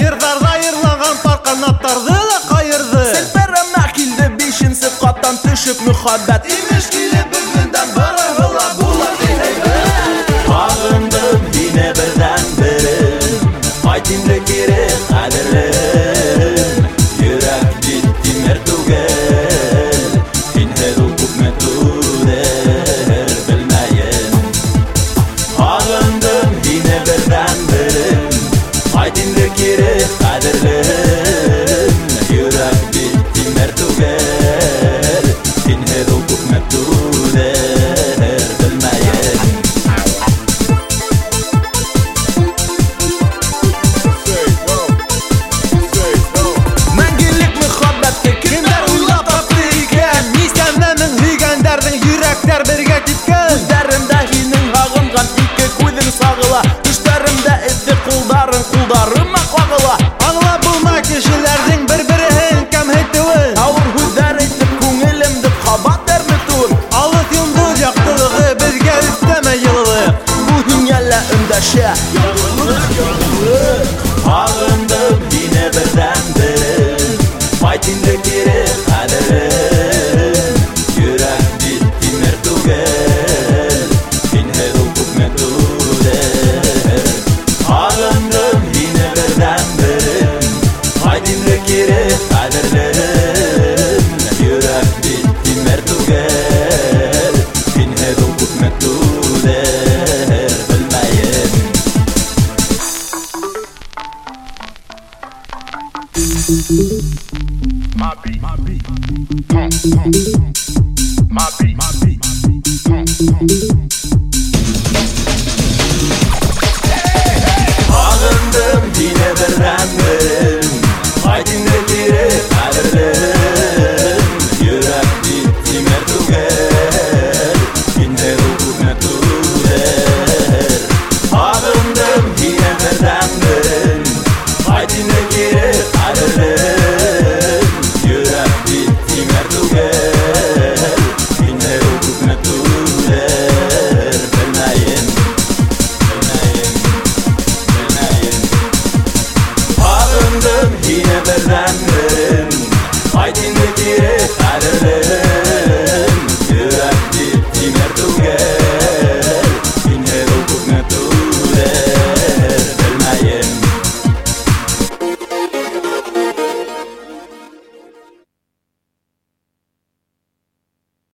Жырларда йырлаған пар канаттарды да кайырды. Селперемне килде бишенче каттан төшүп мөхәббәт. Имеш килеп бүгүндән барыгыла була диләйбез. Агындым дине бердән берем, айт инде кире кадерлем. Йөрәк бит тимер түгел, инде ул күпме түдер белмәем. Агындым дине бердән берем, айт инде кире кадерлем. Йөрәк бит тимер түгел, инде ул күпме түдер белмәем. Мәңгелек мөхәббәткә Кемдер уйлап тапты икән, мискәннәнең һөйгәндәрнең йөрәкләр бергә киткән. Күзләремдә һинең һагынган ике күзең сагыла. Төшләремдә эзле кулдарыма кагыла. Аңлап булмай кешеләрнең бер-берен кәмһетүен. Авыр һүзләр әйтеп күңелемде кабат әрнетүен. Алык йондыз яктылыгы безгә өстәмә йылылык. Бу дөньяла өндәшә. Агындым дине бердән берем, айт инде кире кадерлем. Йөрәк бит тимер түгел, инде ул күпме түдер. Агындым дине бердән берем, айт инде кире кадерлем. Йөрәк бит тимер түгел, инде ул күпме түдер белмәем. My beat, pump, pump. My beat, pump, pump. Agındım dine berden